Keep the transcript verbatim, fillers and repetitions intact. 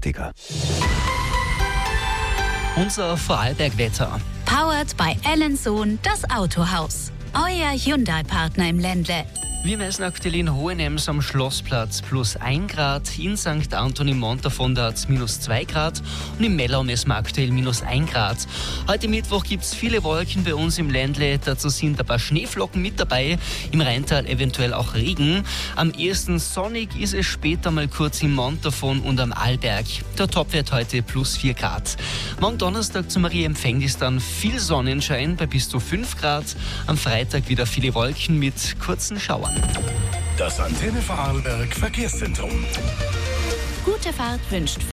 Vorsichtiger. Unser Vorarlberg-Wetter. Powered by Ellensohn, das Autohaus. Euer Hyundai-Partner im Ländle. Wir messen aktuell in Hohenems am Schlossplatz plus ein Grad, in Sankt Anton im Montafon hat es minus zwei Grad und im Mellau messen wir aktuell minus ein Grad. Heute Mittwoch gibt es viele Wolken bei uns im Ländle, dazu sind ein paar Schneeflocken mit dabei, im Rheintal eventuell auch Regen. Am ehesten sonnig ist es später mal kurz im Montafon und am Arlberg. Der Topwert heute plus vier Grad. Morgen Donnerstag zum Mariä-Empfängnis dann viel Sonnenschein bei bis zu fünf Grad. Am Freitag wieder viele Wolken mit kurzen Schauern. Das Antenne Vorarlberg Verkehrszentrum. Gute Fahrt wünscht